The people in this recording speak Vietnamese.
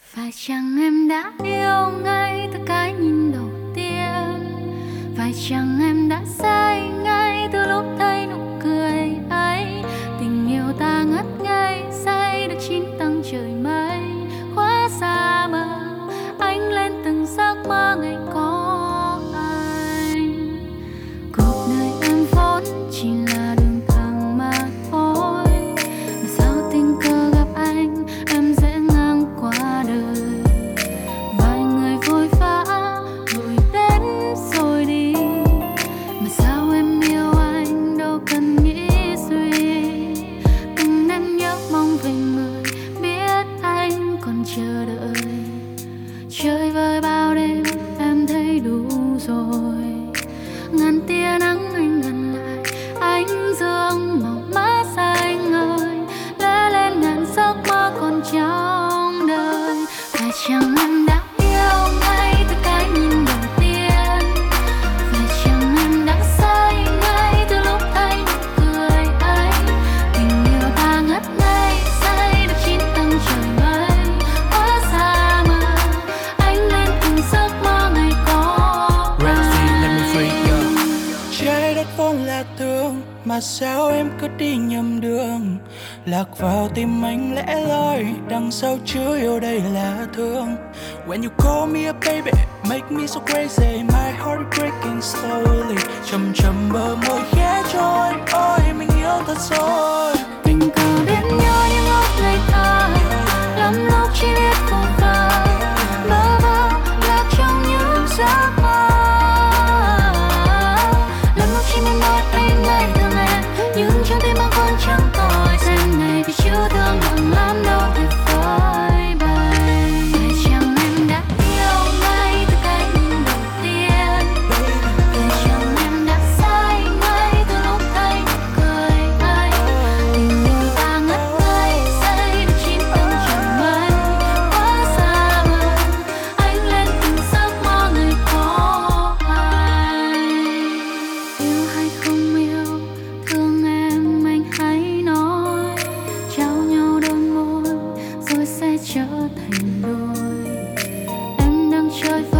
Phải chăng em đã yêu ngay từ cái nhìn đầu tiên? Phải chăng em đã say ngay từ lúc thấy nụ cười ấy? Tình yêu ta ngất ngây say được chín tầng trời mây, hóa xa mờ ánh lên từng giấc mơ ngày có anh. Cuộc đời em vốn chỉ là đường thẳng mà thôi, mà sao tình cờ gặp anh em dễ ngang qua đời. Vài người vội vã vội đến rồi đi, mà sao em yêu anh đâu cần nghĩ suy. Từng đêm nhớ mong về người biết anh còn chờ đợi. Chơi vơi bao đêm em thấy đủ rồi, ngàn tia nắng anh ngăn lại ánh dương màu má xanh ơi, lóe lên ngàn giấc mơ còn trong đời. Phải chăng em đã yêu ngay từ cái nhìn đầu tiên? Phải chăng em đã say ngay từ lúc thấy nụ cười ấy? Tình yêu ta ngất ngây say được chín tầng trời mây, hóa xa mờ ánh lên từng giấc mơ ngày có anh. Trái đất vốn là thương, mà sao em cứ đi nhầm đường, lạc vào tim anh lẽ loi, đằng sau chứa yêu đây là thương. When you call me a baby, make me so crazy, my heart is breaking slowly. Chầm chầm bờ môi khẽ trôi, ôi mình yêu thật rồi. Tình cờ đến nhau những lúc ngày thơ, lắm lúc chỉ biết vô vơ, bơ vơ lạc trong những giấc mơ. Lắm lúc chỉ mong một anh ngày thương em, nhưng trong tim bao con chẳng còi danh này, vì chưa thương nặng lắm đâu thể phơi bày. Phải chăng em đã yêu ngay từ cái nhìn đầu tiên? Phải chăng em đã say ngay từ lúc thấy nụ cười ấy? Tình yêu ta ngất ngây say được chín tầng trời mây, hóa xa mờ ánh lên từng giấc mơ ngày có anh. Yêu hay không yêu, thương em anh hãy nói, trao nhau đôi môi rồi sẽ trở thành đôi. Em đang chơi vơi